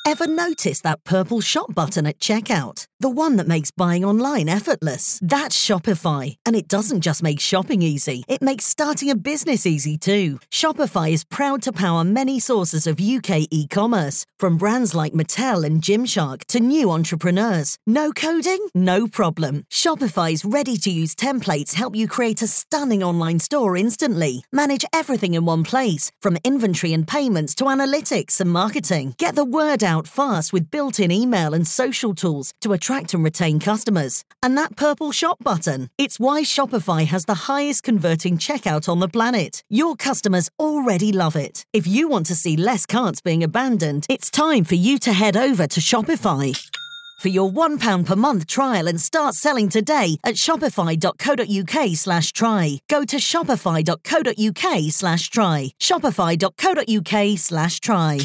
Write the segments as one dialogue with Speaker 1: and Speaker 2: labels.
Speaker 1: Ever notice that purple shop button at checkout? The one that makes buying online effortless. That's Shopify. And it doesn't just make shopping easy, it makes starting a business easy too. Shopify is proud to power many sources of UK e-commerce, from brands like Mattel and Gymshark to new entrepreneurs. No coding? No problem. Shopify's ready-to-use templates help you create a stunning online store instantly. Manage everything in one place, from inventory and payments to analytics and marketing. Get the word out fast with built-in email and social tools to attract and retain customers. And that purple shop button, it's why Shopify has the highest converting checkout on the planet. Your customers already love it. If you want to see less carts being abandoned, it's time for you to head over to Shopify. For your £1 per month trial and start selling today at shopify.co.uk/try. Go to shopify.co.uk/try. Shopify.co.uk/try.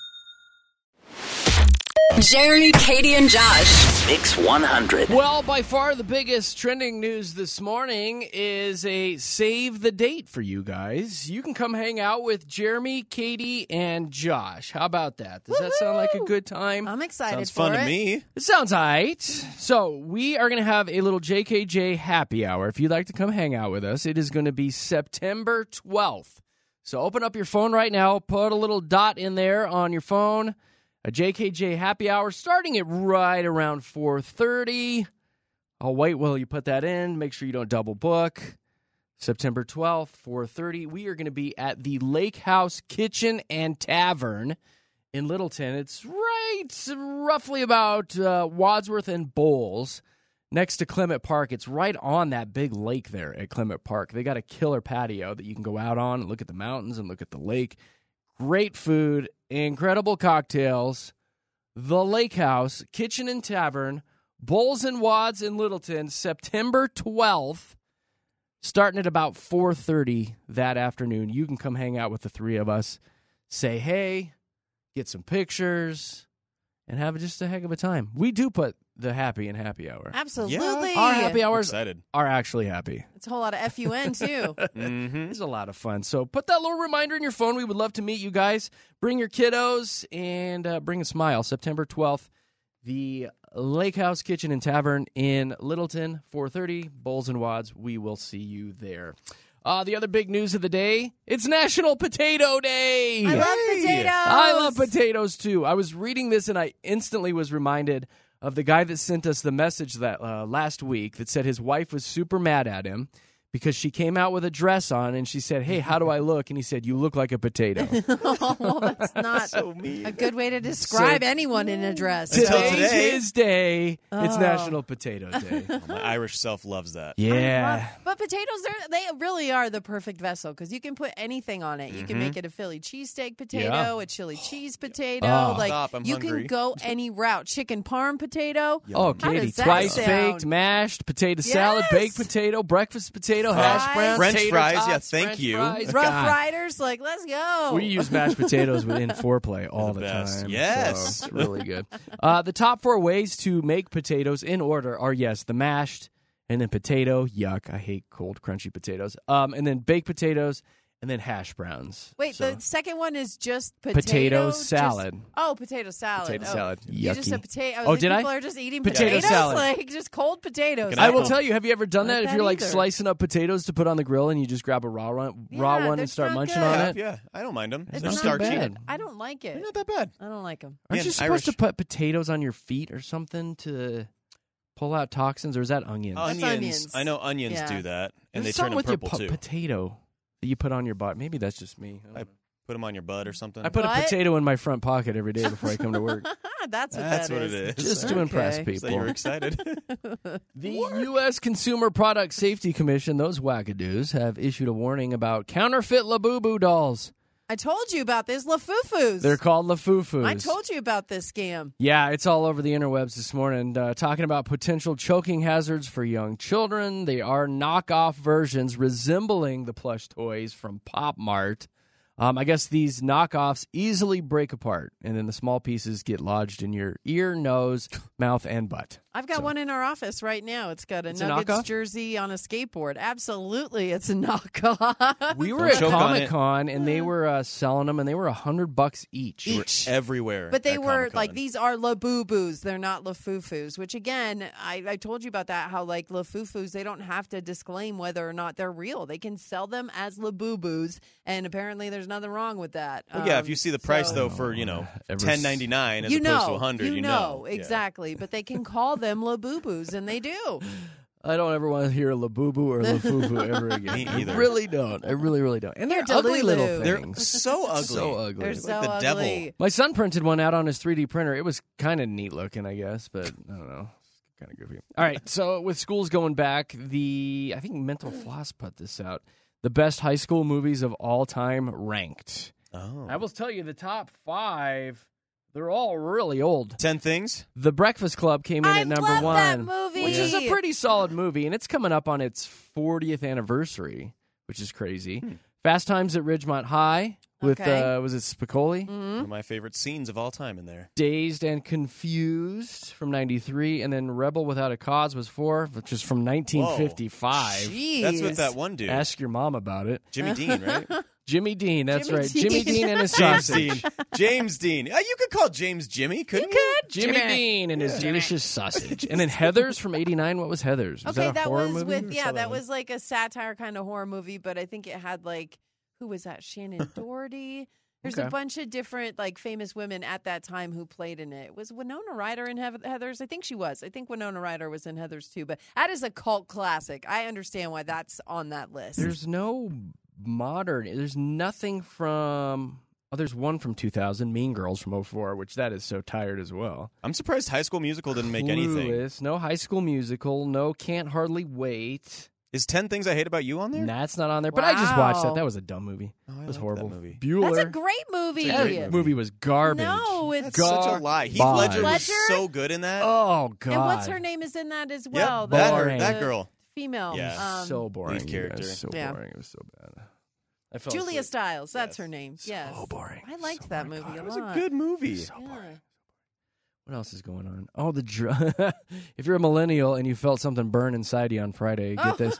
Speaker 2: Jeremy, Katie, and Josh.
Speaker 3: Mix 100.
Speaker 4: Well, by far the biggest trending news this morning is a save the date for you guys. You can come hang out with Jeremy, Katie, and Josh. How about that? Does that sound like a good time?
Speaker 5: I'm excited
Speaker 6: Sounds
Speaker 5: for
Speaker 6: fun
Speaker 5: it.
Speaker 6: to me.
Speaker 4: It sounds all right. So we are going to have a little JKJ happy hour. If you'd like to come hang out with us, it is going to be September 12th. So open up your phone right now, put a little dot in there on your phone. A JKJ happy hour starting at right around 4:30. I'll wait while you put that in. Make sure you don't double book. September 12th, 4:30. We are going to be at the Lake House Kitchen and Tavern in Littleton. It's roughly about Wadsworth and Bowles, next to Clement Park. It's right on that big lake there at Clement Park. They got a killer patio that you can go out on and look at the mountains and look at the lake. Great food, incredible cocktails. The Lake House Kitchen and Tavern, Bowles and Wads in Littleton, September 12th, starting at about 4:30 that afternoon. You can come hang out with the three of us, say hey, get some pictures, and have just a heck of a time. We do put the happy in happy hour.
Speaker 5: Absolutely.
Speaker 4: Our happy hours
Speaker 6: Excited.
Speaker 4: are actually happy.
Speaker 5: It's a whole lot of FUN, too.
Speaker 4: It's a lot of fun. So put that little reminder in your phone. We would love to meet you guys. Bring your kiddos and bring a smile. September 12th, the Lake House Kitchen and Tavern in Littleton, 4:30, Bowles and Wads. We will see you there. The other big news of the day, it's National Potato Day.
Speaker 5: I love potatoes.
Speaker 4: I love potatoes, too. I was reading this, and I instantly was reminded of the guy that sent us the message that last week that said his wife was super mad at him because she came out with a dress on, and she said, hey, how do I look? And he said, you look like a potato.
Speaker 5: Well, that's not
Speaker 6: So mean.
Speaker 5: a good way to describe anyone in a dress.
Speaker 6: Until
Speaker 4: Today's
Speaker 6: today.
Speaker 4: his day. It's National Potato Day.
Speaker 6: My Irish self loves that.
Speaker 4: Yeah.
Speaker 5: But potatoes, they really are the perfect vessel because you can put anything on it. You can make it a Philly cheesesteak potato,
Speaker 4: Yeah.
Speaker 5: a chili cheese potato.
Speaker 4: Oh.
Speaker 6: Stop, I'm
Speaker 5: you
Speaker 6: hungry.
Speaker 5: can go any route. Chicken parm potato.
Speaker 4: Oh,
Speaker 5: How
Speaker 4: Katie,
Speaker 5: does that
Speaker 4: twice
Speaker 5: sound?
Speaker 4: baked, mashed, potato salad,
Speaker 5: Yes.
Speaker 4: baked potato, breakfast potato,
Speaker 5: Fries.
Speaker 4: hash browns,
Speaker 6: French
Speaker 4: tater
Speaker 6: fries,
Speaker 4: tots,
Speaker 6: yeah, thank
Speaker 4: French
Speaker 6: you.
Speaker 4: fries.
Speaker 5: Rough
Speaker 4: God.
Speaker 5: Riders, like, let's go.
Speaker 4: We use mashed potatoes within foreplay all the
Speaker 6: best.
Speaker 4: time.
Speaker 6: Yes.
Speaker 4: So it's really good. The top 4 ways to make potatoes in order are, yes, the mashed, and then potato. Yuck. I hate cold, crunchy potatoes. And then baked potatoes, and then hash browns.
Speaker 5: Wait,
Speaker 4: So,
Speaker 5: the second one is just
Speaker 4: potato
Speaker 5: just-
Speaker 4: salad.
Speaker 5: potato salad.
Speaker 4: Potato
Speaker 5: Oh,
Speaker 4: salad.
Speaker 5: You just
Speaker 4: Yucky.
Speaker 5: said potato.
Speaker 4: Oh, did I?
Speaker 5: People are just eating
Speaker 4: Potato
Speaker 5: potatoes,
Speaker 4: salad.
Speaker 5: like just cold potatoes.
Speaker 6: Can
Speaker 4: I will
Speaker 6: Oh.
Speaker 4: tell you, have you ever done
Speaker 5: Like
Speaker 4: that? If
Speaker 5: that
Speaker 4: you're like
Speaker 5: either.
Speaker 4: slicing up potatoes to put on the grill and you just grab a raw one and
Speaker 5: that's
Speaker 4: start
Speaker 5: not
Speaker 4: munching
Speaker 5: good.
Speaker 4: on
Speaker 6: Yeah,
Speaker 4: it?
Speaker 6: yeah, I don't mind them.
Speaker 5: It's
Speaker 6: They're
Speaker 5: not
Speaker 6: starchy.
Speaker 4: bad.
Speaker 5: I don't like it.
Speaker 6: They're not that bad.
Speaker 5: I don't like them.
Speaker 4: Aren't
Speaker 6: Man,
Speaker 4: you supposed to
Speaker 6: Irish-
Speaker 4: put potatoes on your feet or something to pull out toxins, or is that onions?
Speaker 5: That's onions.
Speaker 6: I know onions
Speaker 5: Yeah.
Speaker 6: do that, and
Speaker 4: There's
Speaker 6: they turn
Speaker 4: something
Speaker 6: them
Speaker 4: with
Speaker 6: purple
Speaker 4: your
Speaker 6: too.
Speaker 4: potato that you put on your butt. Maybe that's just me. I don't know.
Speaker 6: Put them on your butt or something.
Speaker 4: I put a
Speaker 5: What?
Speaker 4: potato in my front pocket every day before I come to work,
Speaker 5: That's what
Speaker 6: That's
Speaker 5: that
Speaker 6: what
Speaker 5: is.
Speaker 6: it is.
Speaker 4: just to impress
Speaker 5: Okay.
Speaker 6: So you were
Speaker 4: people.
Speaker 6: excited.
Speaker 4: The U.S. Consumer Product Safety Commission, those wackadoos, have issued a warning about counterfeit Labubu dolls.
Speaker 5: I told you about this. LaFoufous.
Speaker 4: They're called Lafufus.
Speaker 5: I told you about this scam.
Speaker 4: Yeah, it's all over the interwebs this morning, talking about potential choking hazards for young children. They are knockoff versions resembling the plush toys from Pop Mart. I guess these knockoffs easily break apart, and then the small pieces get lodged in your ear, nose, mouth, and butt.
Speaker 5: I've got one in our office right now. It's got a
Speaker 4: It's a
Speaker 5: Nuggets
Speaker 4: knockoff?
Speaker 5: jersey on a skateboard. Absolutely, it's a knockoff.
Speaker 4: We were
Speaker 6: Don't
Speaker 4: at
Speaker 6: choke on it.
Speaker 4: Comic-Con, and they were selling them, and they were $100 each.
Speaker 6: Everywhere.
Speaker 5: But they
Speaker 6: at
Speaker 5: were
Speaker 6: Comic-Con.
Speaker 5: like, these are La-Boo-Boos. They're not La-Foo-Foos, which again, I told you about that, how like La-Foo-Foos, they don't have to disclaim whether or not they're real. They can sell them as La-Boo-Boos, and apparently there's nothing wrong with that.
Speaker 6: Well, yeah, if you see the price,
Speaker 5: so-
Speaker 6: though, for, $10.99 as
Speaker 5: you
Speaker 6: opposed
Speaker 5: know,
Speaker 6: to 100
Speaker 5: you know. Exactly. But they can call them La-Boo-Boos, and they do.
Speaker 4: I don't ever want to hear Labubu or Lafufu ever again.
Speaker 6: Me either.
Speaker 4: I really don't. I really, really don't. And they're
Speaker 5: They're
Speaker 4: ugly little
Speaker 5: Delulu.
Speaker 6: They're
Speaker 4: things.
Speaker 6: so ugly.
Speaker 4: So ugly.
Speaker 5: They're
Speaker 6: like
Speaker 5: so
Speaker 6: the devil.
Speaker 5: ugly.
Speaker 4: My son printed one out on his 3D printer. It was kind of neat looking, I guess, but I don't know. Kind of goofy. All right, so with schools going back, I think Mental Floss put this out. The best high school movies of all time ranked.
Speaker 6: Oh.
Speaker 4: I will tell you the top 5. They're all really old.
Speaker 6: 10 Things?
Speaker 4: The Breakfast Club came in
Speaker 5: I
Speaker 4: at number
Speaker 5: love
Speaker 4: 1.
Speaker 5: that movie.
Speaker 4: Which is a pretty solid movie, and it's coming up on its 40th anniversary, which is crazy. Fast Times at Ridgemont High with,
Speaker 5: Okay.
Speaker 4: was it Spicoli?
Speaker 6: One of my favorite scenes of all time in there.
Speaker 4: Dazed and Confused from 93, and then Rebel Without a Cause was 4, which is from 1955.
Speaker 5: Jeez.
Speaker 6: That's with that one dude.
Speaker 4: Ask your mom about it.
Speaker 6: Jimmy Dean, right?
Speaker 4: Jimmy Dean, that's
Speaker 5: Jimmy
Speaker 4: right.
Speaker 5: Dean.
Speaker 4: Jimmy Dean and his
Speaker 6: James
Speaker 4: sausage.
Speaker 6: Dean. James Dean. You could call James Jimmy, couldn't you?
Speaker 4: Jimmy Dean and his delicious sausage. And then Heathers from 89. What was Heathers? Was
Speaker 5: Okay,
Speaker 4: that a
Speaker 5: that
Speaker 4: horror
Speaker 5: was
Speaker 4: movie?
Speaker 5: with, that was like a satire kind of horror movie, but I think it had like, who was that? Shannon Doherty. There's
Speaker 4: Okay.
Speaker 5: a bunch of different like famous women at that time who played in it. Was Winona Ryder in Heathers? I think she was. I think Winona Ryder was in Heathers too, but that is a cult classic. I understand why that's on that list.
Speaker 4: There's no modern. There's nothing from. Oh, there's one from 2000, Mean Girls from 04, which that is so tired as well.
Speaker 6: I'm surprised High School Musical didn't make anything.
Speaker 4: Clueless, no High School Musical, no Can't Hardly Wait.
Speaker 6: Is 10 Things I Hate About You on there?
Speaker 4: That's not on there. But I just watched
Speaker 5: Wow.
Speaker 4: that. That was a dumb movie.
Speaker 6: Oh, I
Speaker 4: It was
Speaker 6: like
Speaker 4: horrible.
Speaker 6: that movie.
Speaker 4: Bueller.
Speaker 5: That's a great movie.
Speaker 6: It's a great
Speaker 4: That movie was garbage.
Speaker 5: No, it's
Speaker 6: That's such a lie. Heath Ledger was
Speaker 5: Ledger?
Speaker 6: so good in that.
Speaker 4: Oh, God.
Speaker 5: And what's her name is in that as well?
Speaker 6: Yep, that,
Speaker 4: Boring.
Speaker 6: that girl.
Speaker 5: Female.
Speaker 6: Yeah.
Speaker 4: So boring.
Speaker 6: lead
Speaker 4: you
Speaker 6: character.
Speaker 4: guys. So
Speaker 5: Yeah.
Speaker 4: boring. It was so bad. I fell
Speaker 5: Julia
Speaker 4: asleep.
Speaker 5: Stiles. That's
Speaker 6: Yes.
Speaker 5: her name.
Speaker 4: So
Speaker 5: Yes.
Speaker 4: boring.
Speaker 5: I liked
Speaker 4: So
Speaker 5: that
Speaker 4: boring.
Speaker 5: movie
Speaker 4: God,
Speaker 5: a
Speaker 6: It was
Speaker 5: lot.
Speaker 6: a good movie.
Speaker 4: So
Speaker 5: Yeah.
Speaker 4: boring. What else is going on? Oh, if you're a millennial and you felt something burn inside you on Friday, get this.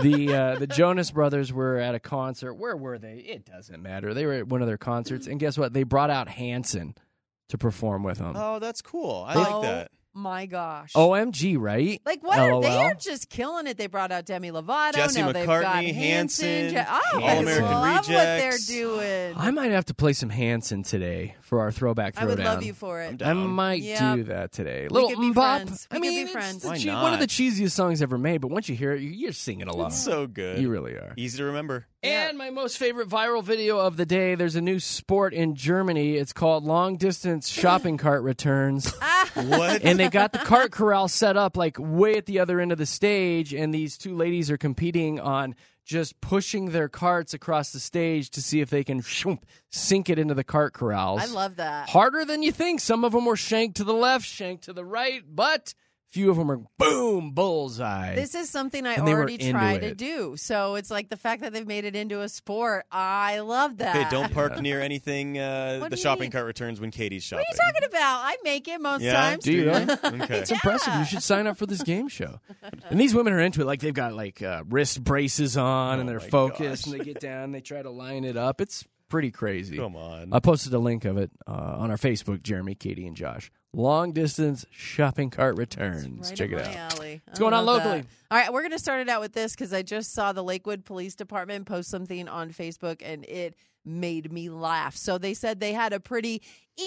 Speaker 4: The Jonas Brothers were at a concert. Where were they? It doesn't matter. They were at one of their concerts, and guess what? They brought out Hanson to perform with them.
Speaker 6: Oh, that's cool. I
Speaker 5: Oh,
Speaker 6: like that.
Speaker 5: My gosh.
Speaker 4: OMG, right?
Speaker 5: Like, what are they
Speaker 4: LOL.
Speaker 5: are just killing it. They brought out Demi Lovato.
Speaker 6: Jesse
Speaker 5: now they've got
Speaker 6: McCartney,
Speaker 5: Hanson.
Speaker 6: Hanson,
Speaker 5: Oh,
Speaker 6: All-American
Speaker 5: I love what they're
Speaker 6: Rejects.
Speaker 5: doing.
Speaker 4: I might have to play some Hanson today for our throwback throwdown.
Speaker 5: I would love you for it.
Speaker 6: I'm
Speaker 4: I
Speaker 6: down.
Speaker 4: might
Speaker 5: Yeah.
Speaker 4: do that today.
Speaker 5: We
Speaker 4: Little
Speaker 5: could be
Speaker 4: Mbop.
Speaker 5: friends. We
Speaker 4: I
Speaker 5: could
Speaker 4: mean,
Speaker 5: be
Speaker 4: it's
Speaker 5: friends.
Speaker 4: the
Speaker 6: Why
Speaker 4: one of the
Speaker 6: not?
Speaker 4: cheesiest songs ever made, but once you hear it, you're singing along.
Speaker 6: So good.
Speaker 4: You really are.
Speaker 6: Easy to remember.
Speaker 5: Yeah.
Speaker 4: And my most favorite viral video of the day, there's a new sport in Germany. It's called long distance shopping cart returns.
Speaker 6: What?
Speaker 4: And they got the cart corral set up like way at the other end of the stage, and these two ladies are competing on just pushing their carts across the stage to see if they can sink it into the cart corrals.
Speaker 5: I love that.
Speaker 4: Harder than you think. Some of them were shanked to the left, shanked to the right, but few of them are boom, bullseye.
Speaker 5: This is something I
Speaker 4: And they were
Speaker 5: already
Speaker 4: into
Speaker 5: tried to
Speaker 4: it.
Speaker 5: do. So it's like the fact that they've made it into a sport. I love that.
Speaker 6: Okay, don't park near anything.
Speaker 5: What
Speaker 6: The
Speaker 5: do you
Speaker 6: shopping
Speaker 5: mean?
Speaker 6: cart returns when Katie's shopping.
Speaker 5: What are you talking about? I make it most
Speaker 6: Yeah?
Speaker 5: times.
Speaker 4: Do you?
Speaker 6: Okay.
Speaker 4: It's impressive. You should sign up for this game show. And these women are into it. Like they've got like wrist braces on, and they're
Speaker 6: my
Speaker 4: focused,
Speaker 6: gosh.
Speaker 4: and they get down, they try to line it up. It's pretty crazy.
Speaker 6: Come on.
Speaker 4: I posted a link of it on our Facebook, Jeremy, Katie, and Josh. Long distance shopping cart returns.
Speaker 5: Right
Speaker 4: Check
Speaker 5: up
Speaker 4: it
Speaker 5: my
Speaker 4: out.
Speaker 5: alley.
Speaker 4: What's going on
Speaker 5: love
Speaker 4: locally?
Speaker 5: that. All right, we're going to start it out with this because I just saw the Lakewood Police Department post something on Facebook, and it made me laugh. So they said they had a pretty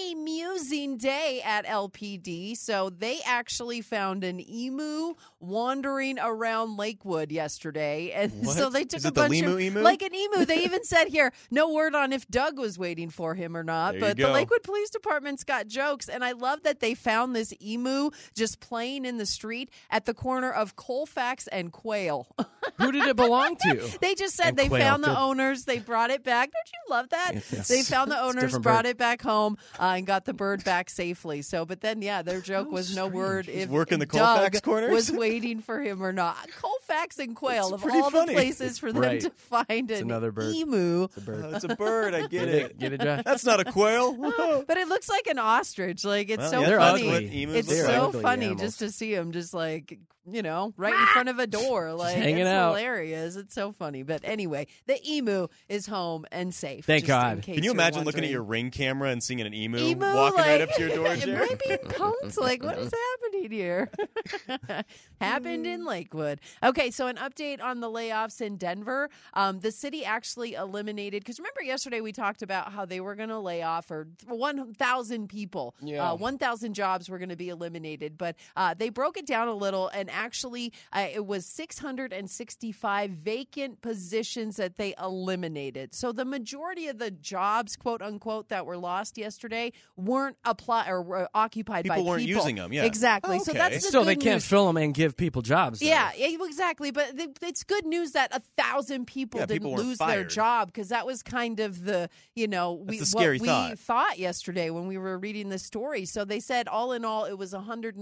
Speaker 5: amusing day at LPD. So they actually found an emu wandering around Lakewood yesterday. And
Speaker 6: What?
Speaker 5: so they took
Speaker 6: Is
Speaker 5: a
Speaker 6: it the
Speaker 5: bunch
Speaker 6: lemur
Speaker 5: of
Speaker 6: emu?
Speaker 5: like an emu. They even said here, no word on if Doug was waiting for him or not.
Speaker 6: There you
Speaker 5: But the
Speaker 6: go.
Speaker 5: Lakewood Police Department's got jokes, and I love that they found this emu just playing in the street at the corner of Colfax and Quail.
Speaker 4: Who did it belong to?
Speaker 5: They just said
Speaker 4: And
Speaker 5: they
Speaker 4: Quail,
Speaker 5: found the
Speaker 4: good.
Speaker 5: owners, they brought it back. Don't you love that?
Speaker 4: Yes.
Speaker 5: They found the
Speaker 4: It's a
Speaker 5: owners,
Speaker 4: different
Speaker 5: brought
Speaker 4: bird.
Speaker 5: it back home, and got the bird back safely. So, but then, yeah, their joke was no word if
Speaker 6: working the
Speaker 5: Doug
Speaker 6: Colfax corners?
Speaker 5: was waiting for him or not. Colfax Equifax and quail
Speaker 6: It's
Speaker 5: of
Speaker 6: pretty
Speaker 5: all
Speaker 6: funny.
Speaker 5: the places for them
Speaker 4: Right.
Speaker 5: to find an
Speaker 4: another bird.
Speaker 5: emu.
Speaker 4: It's a bird.
Speaker 6: It's a bird. I get it.
Speaker 4: Get it, Josh?
Speaker 6: That's not a quail.
Speaker 5: But it looks like an ostrich. Like, it's
Speaker 6: Well,
Speaker 5: so
Speaker 6: yeah,
Speaker 4: they're
Speaker 5: funny.
Speaker 6: that's what
Speaker 4: ugly.
Speaker 6: emus
Speaker 5: It's
Speaker 6: look
Speaker 4: They're
Speaker 6: like.
Speaker 5: so
Speaker 4: ugly
Speaker 5: funny
Speaker 4: animals.
Speaker 5: just to see him just like, right in front of a door. Like,
Speaker 4: hanging
Speaker 5: it's
Speaker 4: out.
Speaker 5: hilarious. It's so funny. But anyway, the emu is home and safe.
Speaker 4: Thank
Speaker 5: just
Speaker 4: God.
Speaker 5: in case
Speaker 6: Can you
Speaker 5: you're
Speaker 6: imagine looking at
Speaker 5: wondering.
Speaker 6: your Ring camera and seeing an emu,
Speaker 5: Emu,
Speaker 6: walking
Speaker 5: like,
Speaker 6: right up to your door,
Speaker 5: it
Speaker 6: Jared?
Speaker 5: might be in Cones. Like, what is happening here? Happened in Lakewood. Okay, so an update on the layoffs in Denver. The city actually eliminated, because remember yesterday we talked about how they were going to lay off 1,000 people.
Speaker 4: Yeah.
Speaker 5: 1,000 jobs were going to be eliminated, but they broke it down a little, and actually it was 665 vacant positions that they eliminated. So the majority of the jobs, quote unquote, that were lost yesterday weren't were occupied by
Speaker 6: People
Speaker 5: people.
Speaker 6: weren't using them, yeah.
Speaker 5: Exactly.
Speaker 6: Oh,
Speaker 5: So
Speaker 6: okay.
Speaker 5: that's the
Speaker 4: Still, they
Speaker 5: good
Speaker 4: can't
Speaker 5: news.
Speaker 4: fill them and give people jobs. though.
Speaker 5: Yeah, exactly. But it's good news that 1,000 people
Speaker 6: Yeah,
Speaker 5: didn't
Speaker 6: people weren't
Speaker 5: lose their
Speaker 6: fired.
Speaker 5: job, because that was kind of the,
Speaker 6: That's the scary
Speaker 5: what we
Speaker 6: thought.
Speaker 5: thought yesterday when we were reading the story. So they said all in all, it was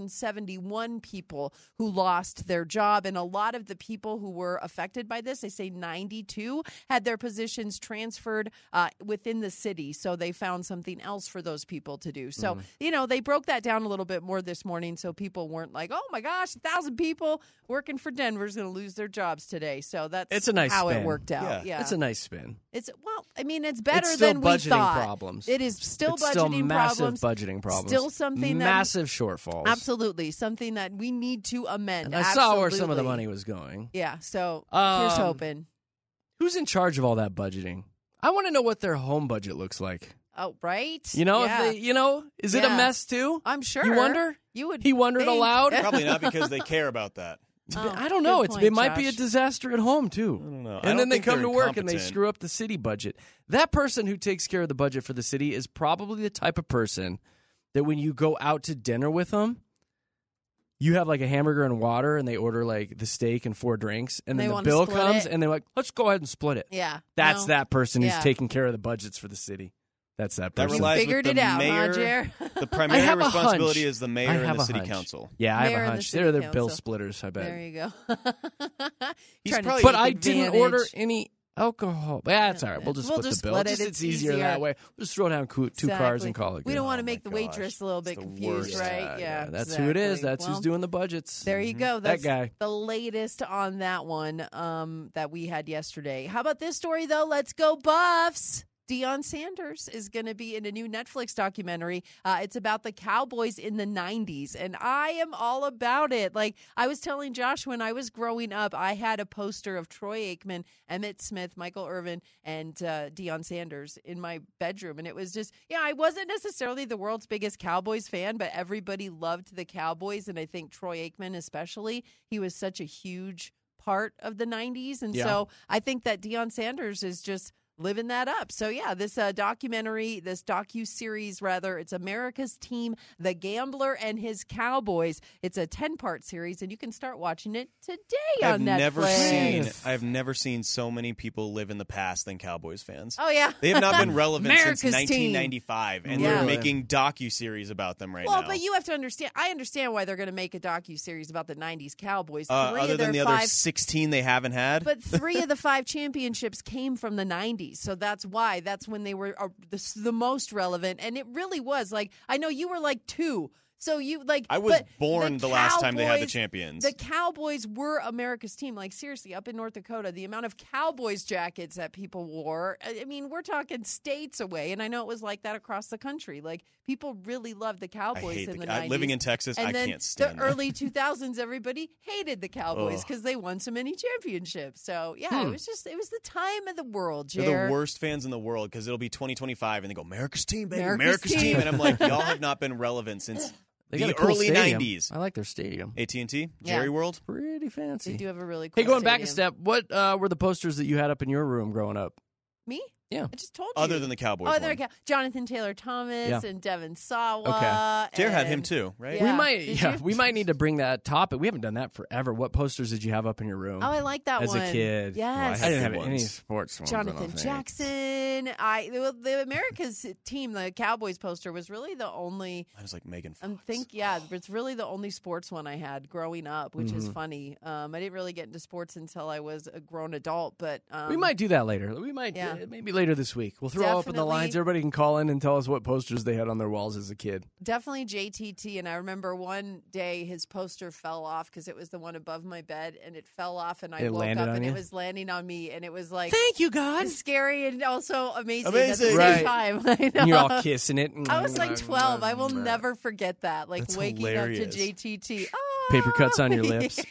Speaker 5: 171 people who lost their job. And a lot of the people who were affected by this, they say 92, had their positions transferred within the city. So they found something else for those people to do. So, they broke that down a little bit more this morning, so people weren't like, oh my gosh, 1,000 people working for Denver is going to lose their jobs today. So that's
Speaker 4: It's a nice
Speaker 5: how
Speaker 4: spin.
Speaker 5: it worked out.
Speaker 6: Yeah.
Speaker 5: Yeah.
Speaker 4: It's a nice spin.
Speaker 5: It's better
Speaker 4: It's still
Speaker 5: than we
Speaker 4: budgeting
Speaker 5: thought.
Speaker 4: problems.
Speaker 5: It is still
Speaker 4: It's
Speaker 5: budgeting
Speaker 4: still massive
Speaker 5: problems.
Speaker 4: budgeting problems.
Speaker 5: Still something that
Speaker 4: massive shortfalls.
Speaker 5: absolutely something that we need to amend.
Speaker 4: And I saw where some of the
Speaker 5: Absolutely.
Speaker 4: money was going.
Speaker 5: Yeah. So here's
Speaker 4: Um,
Speaker 5: hoping.
Speaker 4: Who's in charge of all that budgeting? I want to know what their home budget looks like.
Speaker 5: Oh, right.
Speaker 4: You know,
Speaker 5: Yeah.
Speaker 4: if they, is it a
Speaker 5: Yeah.
Speaker 4: mess too?
Speaker 5: I'm sure.
Speaker 4: You wonder?
Speaker 5: You would.
Speaker 4: He wondered
Speaker 5: think.
Speaker 4: aloud?
Speaker 6: Probably not, because they care about that.
Speaker 5: Oh,
Speaker 4: I don't know.
Speaker 5: good point,
Speaker 4: It might be a
Speaker 5: Josh.
Speaker 4: disaster at home too.
Speaker 6: I don't know. I
Speaker 4: And
Speaker 6: don't
Speaker 4: then they
Speaker 6: think
Speaker 4: come
Speaker 6: they're
Speaker 4: to work and they
Speaker 6: incompetent.
Speaker 4: screw up the city budget. That person who takes care of the budget for the city is probably the type of person that when you go out to dinner with them, you have like a hamburger and water, and they order like the steak and 4 drinks, and
Speaker 5: They
Speaker 4: then the
Speaker 5: wanna
Speaker 4: bill
Speaker 5: split
Speaker 4: comes,
Speaker 5: it.
Speaker 4: and they're like, "Let's go ahead and split it."
Speaker 5: Yeah.
Speaker 4: That's
Speaker 5: No.
Speaker 4: that person
Speaker 5: Yeah.
Speaker 4: who's taking care of the budgets for the city. That's that
Speaker 6: That
Speaker 4: person.
Speaker 6: relies with
Speaker 5: figured
Speaker 6: the
Speaker 5: it out, huh,
Speaker 6: mayor.
Speaker 5: Jer?
Speaker 6: The
Speaker 4: I
Speaker 6: primary
Speaker 4: have a
Speaker 6: responsibility
Speaker 4: hunch.
Speaker 6: is the mayor
Speaker 4: I
Speaker 6: and
Speaker 4: have
Speaker 6: the
Speaker 4: a
Speaker 6: city
Speaker 4: hunch.
Speaker 6: council.
Speaker 4: Yeah, I
Speaker 5: Mayor
Speaker 4: have a
Speaker 5: and the
Speaker 4: hunch.
Speaker 5: city
Speaker 4: They're the bill
Speaker 5: council.
Speaker 4: splitters, I bet.
Speaker 5: There you go.
Speaker 6: He's
Speaker 5: Trying to
Speaker 6: probably-
Speaker 5: take
Speaker 4: But I didn't
Speaker 5: advantage.
Speaker 4: order any alcohol. Yeah, that's all right. We'll just split
Speaker 5: just
Speaker 4: the bill.
Speaker 5: split it.
Speaker 4: It's
Speaker 5: It's
Speaker 4: easier
Speaker 5: easier.
Speaker 4: that way. We'll just throw down two cars
Speaker 5: Exactly.
Speaker 4: and call it
Speaker 5: We
Speaker 4: good.
Speaker 5: don't want to
Speaker 6: Oh
Speaker 5: make
Speaker 6: my
Speaker 5: the waitress
Speaker 6: gosh.
Speaker 5: a little
Speaker 6: It's
Speaker 5: bit
Speaker 6: the
Speaker 5: confused,
Speaker 6: worst.
Speaker 5: right? Yeah,
Speaker 4: That's who it is.
Speaker 5: exactly.
Speaker 4: That's
Speaker 5: Well,
Speaker 4: who's doing the budgets.
Speaker 5: There you go.
Speaker 4: That
Speaker 5: That's
Speaker 4: guy.
Speaker 5: the latest on that one that we had yesterday. How about this story, though? Let's go Buffs. Deion Sanders is going to be in a new Netflix documentary. It's about the Cowboys in the 90s, and I am all about it. Like I was telling Josh, when I was growing up, I had a poster of Troy Aikman, Emmitt Smith, Michael Irvin, and Deion Sanders in my bedroom. And it was just, I wasn't necessarily the world's biggest Cowboys fan, but everybody loved the Cowboys, and I think Troy Aikman especially. He was such a huge part of the 90s, and
Speaker 4: Yeah.
Speaker 5: so I think that Deion Sanders is just living that up. So yeah, this documentary, this docu-series rather, it's America's Team, The Gambler and His Cowboys. It's a 10-part series, and you can start watching it today on Netflix.
Speaker 6: I've never seen so many people live in the past than Cowboys fans.
Speaker 5: Oh yeah.
Speaker 6: They have not been relevant
Speaker 5: America's
Speaker 6: since
Speaker 5: Team.
Speaker 6: 1995, and
Speaker 5: Yeah.
Speaker 6: they're making docu-series about them right
Speaker 5: Well,
Speaker 6: now.
Speaker 5: but you have to understand. I understand why they're going to make a docu-series about the '90s Cowboys.
Speaker 6: Other
Speaker 5: of
Speaker 6: than
Speaker 5: their
Speaker 6: the other
Speaker 5: 5
Speaker 6: 16 they haven't had.
Speaker 5: But 3 of the 5 championships came from the 90s. So that's why. That's when they were the most relevant. And it really was. Like, I know you were like 2. So you like
Speaker 6: I was
Speaker 5: but
Speaker 6: born the last time they had the
Speaker 5: Cowboys-
Speaker 6: champions.
Speaker 5: The Cowboys were America's team. Like seriously, up in North Dakota, the amount of Cowboys jackets that people wore. I mean, we're talking states away, and I know it was like that across the country. Like people really loved the
Speaker 6: I
Speaker 5: Cowboys
Speaker 6: hate
Speaker 5: in the
Speaker 6: the,
Speaker 5: 90s.
Speaker 6: living in Texas,
Speaker 5: and
Speaker 6: I
Speaker 5: then
Speaker 6: can't stand
Speaker 5: the
Speaker 6: that.
Speaker 5: early 2000s, everybody hated the Cowboys
Speaker 6: Ugh.
Speaker 5: because they won so many championships. So yeah, it was the time of the world,
Speaker 6: They're
Speaker 5: Jer.
Speaker 6: the worst fans in the world because it'll be 2025 and they go, America's team, baby,
Speaker 5: America's
Speaker 6: America's
Speaker 5: team.
Speaker 6: team. And I'm like, y'all have not been relevant since
Speaker 4: They got
Speaker 6: the
Speaker 4: a cool
Speaker 6: early
Speaker 4: stadium.
Speaker 6: 90s.
Speaker 4: I like their stadium.
Speaker 6: AT&T,
Speaker 5: Yeah.
Speaker 6: Jerry World.
Speaker 4: Pretty fancy.
Speaker 5: They do have a really cool
Speaker 4: Hey, going back a
Speaker 5: stadium.
Speaker 4: step, what were the posters that you had up in your room growing up?
Speaker 5: Me?
Speaker 4: Yeah.
Speaker 5: I just told you.
Speaker 6: Other than the Cowboys
Speaker 5: Oh,
Speaker 6: one.
Speaker 5: Jonathan Taylor Thomas
Speaker 4: Yeah.
Speaker 5: and Devin Sawa.
Speaker 4: Okay.
Speaker 6: Jared had him
Speaker 5: and-
Speaker 6: too, right?
Speaker 5: Yeah.
Speaker 4: We might need to bring that topic. We haven't done that forever. What posters did you have up in your room?
Speaker 5: Oh, I like that
Speaker 4: as
Speaker 5: one.
Speaker 4: a kid?
Speaker 5: Yes.
Speaker 4: I didn't
Speaker 6: good
Speaker 4: have any
Speaker 6: ones.
Speaker 4: sports ones. I don't
Speaker 5: Jonathan
Speaker 4: think.
Speaker 5: Jackson. The America's team, the Cowboys poster, was really the only.
Speaker 6: I was like Megan Fox.
Speaker 5: It's really the only sports one I had growing up, which is funny. I didn't really get into sports until I was a grown adult, but
Speaker 4: We might do that later. We might, maybe later this week. We'll throw open the lines. Everybody can call in and tell us what posters they had on their walls as a kid.
Speaker 5: definitely JTT. And I remember one day his poster fell off because it was the one above my bed, and it fell off, and I woke
Speaker 4: landed
Speaker 5: up
Speaker 4: on
Speaker 5: and
Speaker 4: you?
Speaker 5: it was landing on me, and it was like
Speaker 4: Thank you, God.
Speaker 5: scary and also amazing at the
Speaker 6: Amazing.
Speaker 5: same
Speaker 4: Right.
Speaker 5: time. I know.
Speaker 4: And you're all kissing it.
Speaker 5: I was like 12. I will never forget that. Like
Speaker 6: That's
Speaker 5: waking
Speaker 6: hilarious.
Speaker 5: up to JTT.
Speaker 4: Paper cuts on your lips.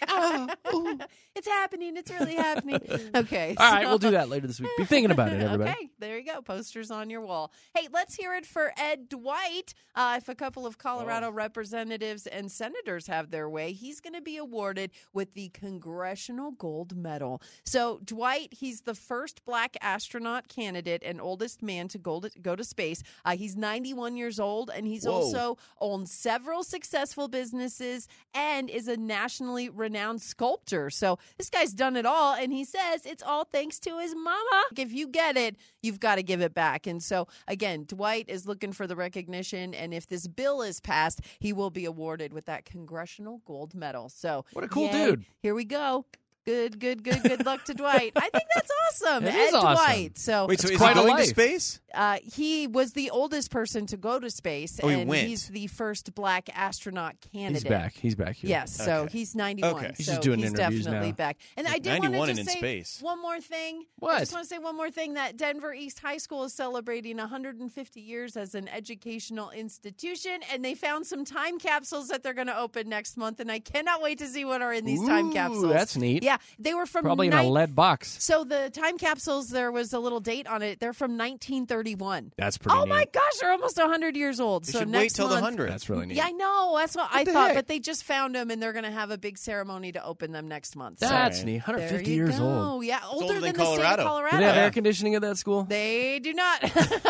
Speaker 5: It's happening. It's really happening. Okay.
Speaker 4: All right, we'll do that later this week. Be thinking about it, everybody.
Speaker 5: Okay, there you go. Posters on your wall. Hey, let's hear it for Ed Dwight. If a couple of Colorado representatives and senators have their way, he's going to be awarded with the Congressional Gold Medal. So, Dwight, he's the first black astronaut candidate and oldest man to go to space. He's 91 years old, and he's also owned several successful businesses and is a nationally renowned sculptor. So, this guy's done it all, and he says it's all thanks to his mama. If you get it, you've got to give it back. And so, again, Dwight is looking for the recognition, and if this bill is passed, he will be awarded with that Congressional Gold Medal. So,
Speaker 4: What a cool
Speaker 5: yay.
Speaker 4: dude.
Speaker 5: Here we go. Good luck to Dwight. I think that's awesome.
Speaker 4: It
Speaker 5: Ed
Speaker 4: is awesome.
Speaker 5: Dwight. So,
Speaker 6: Wait, so is he
Speaker 4: quite a
Speaker 6: going to
Speaker 4: life.
Speaker 6: space?
Speaker 5: he was the oldest person to go to space,
Speaker 6: Oh, he
Speaker 5: and
Speaker 6: went.
Speaker 5: he's the first black astronaut candidate.
Speaker 4: He's back here.
Speaker 5: Yes, so
Speaker 6: Okay.
Speaker 5: he's 91.
Speaker 6: Okay.
Speaker 4: He's
Speaker 5: so
Speaker 4: just doing
Speaker 5: he's
Speaker 4: interviews
Speaker 5: definitely
Speaker 4: now.
Speaker 5: back. And I did
Speaker 6: 91
Speaker 5: want to
Speaker 6: and
Speaker 5: just
Speaker 6: in
Speaker 5: say
Speaker 6: space.
Speaker 5: one more thing.
Speaker 4: What?
Speaker 5: I just want to say one more thing, that Denver East High School is celebrating 150 years as an educational institution, and they found some time capsules that they're going to open next month, and I cannot wait to see what are in these time
Speaker 4: Ooh,
Speaker 5: capsules.
Speaker 4: that's neat.
Speaker 5: Yeah, they were from
Speaker 4: Probably in a lead box.
Speaker 5: So the time capsules, there was a little date on it. They're from 1931.
Speaker 4: That's pretty
Speaker 5: Oh
Speaker 4: neat.
Speaker 5: my gosh, they're almost 100 years old.
Speaker 6: You
Speaker 5: So
Speaker 6: should
Speaker 5: next
Speaker 6: wait till the
Speaker 5: month,
Speaker 6: 100.
Speaker 4: That's really neat.
Speaker 5: Yeah, I know. That's what I
Speaker 4: the
Speaker 5: thought.
Speaker 4: heck?
Speaker 5: But they just found them, and they're going to have a big ceremony to open them next month. So
Speaker 4: That's
Speaker 6: Sorry.
Speaker 4: neat.
Speaker 5: there
Speaker 4: 150
Speaker 5: you
Speaker 4: years
Speaker 5: go.
Speaker 4: old.
Speaker 5: Yeah, older
Speaker 6: older
Speaker 5: than
Speaker 6: than
Speaker 5: the state of
Speaker 6: Colorado.
Speaker 5: Colorado.
Speaker 4: Do they have
Speaker 6: Yeah.
Speaker 4: air conditioning at that school?
Speaker 5: They do not.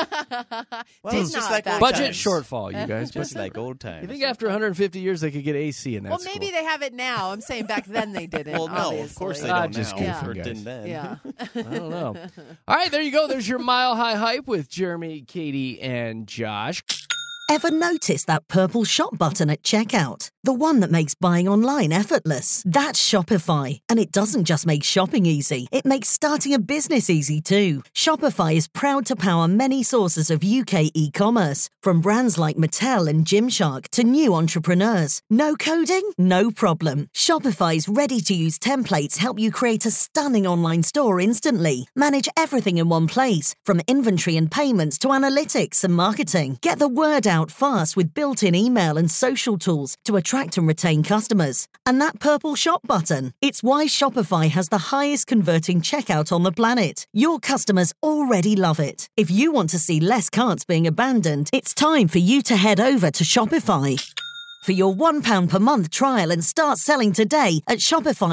Speaker 6: Well,
Speaker 5: Did
Speaker 6: it's just
Speaker 5: not
Speaker 6: like
Speaker 5: back
Speaker 6: old
Speaker 4: Budget
Speaker 5: then.
Speaker 6: times.
Speaker 4: shortfall, you guys.
Speaker 6: Just like old times.
Speaker 4: You think after 150 years they could get AC in that
Speaker 5: Well,
Speaker 4: school?
Speaker 5: maybe they have it now. I'm saying back then they didn't.
Speaker 6: Well, no, of
Speaker 5: obviously.
Speaker 6: course they
Speaker 4: Ah,
Speaker 6: don't
Speaker 4: just
Speaker 6: now.
Speaker 5: goofing,
Speaker 6: Or
Speaker 4: guys.
Speaker 6: didn't then.
Speaker 5: Yeah.
Speaker 4: I don't know. All right, there you go. There's your Mile High Hype with Jeremy, Katie, and Josh.
Speaker 1: Ever notice that purple shop button at checkout? The one that makes buying online effortless. That's Shopify. And it doesn't just make shopping easy, it makes starting a business easy too. Shopify is proud to power many sources of UK e-commerce, from brands like Mattel and Gymshark to new entrepreneurs. No coding? No problem. Shopify's ready-to-use templates help you create a stunning online store instantly. Manage everything in one place, from inventory and payments to analytics and marketing. Get the word out fast with built-in email and social tools to attract and retain customers. And that purple shop button, it's why Shopify has the highest converting checkout on the planet. Your customers already love it. If you want to see less carts being abandoned, it's time for you to head over to Shopify. For your £1 per month trial and start selling today at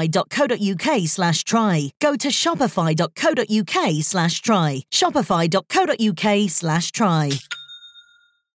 Speaker 1: shopify.co.uk/try. Go to shopify.co.uk/try. Shopify.co.uk/try.